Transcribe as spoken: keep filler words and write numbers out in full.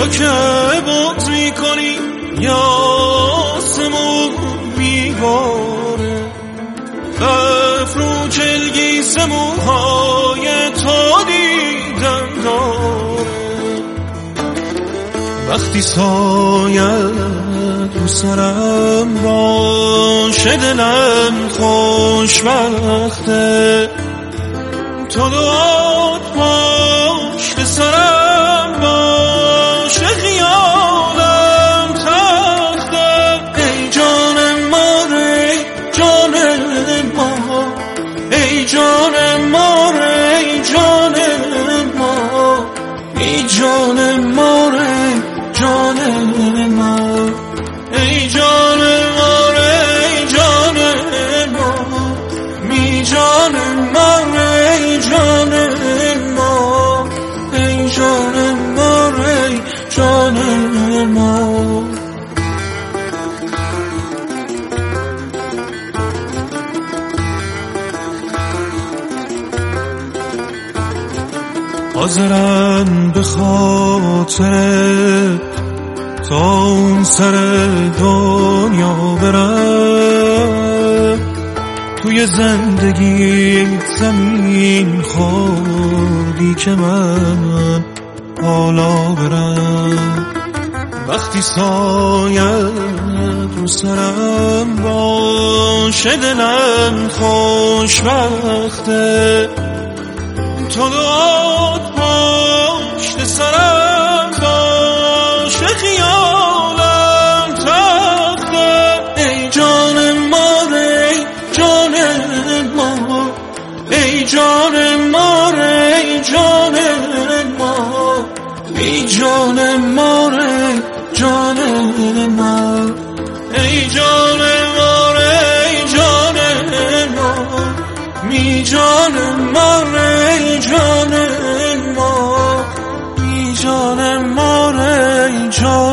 تو که بود میکنی یا آسمون میباره برف رو جلگیز موهای تو دیدن داره وقتی سایت رو سرم باشه دلم خوشبخته تو دعات پشت سرم باشه خیالم تخته ای جان ما ری جان ما ای جان ما ری جان ما ای جان ما ری جان ما ای جان ما ری جان ما می جان ما ری جان ما ای جان ما ری جان ما حاضرم به خاطر تا اون سر دنیا برم توی زندگی زمین خوردی که من حالا برم وقتی سایت رو سرم باشه دلم خوشبخته تو دعات پشت سرم باشه خیالم تخته ای جان ما ری جان ما ای جان ما ری جان ما ای جان ما ری جان ما ای جان ما ری جان ما می جان ما ری جان ما می جان ما ری جان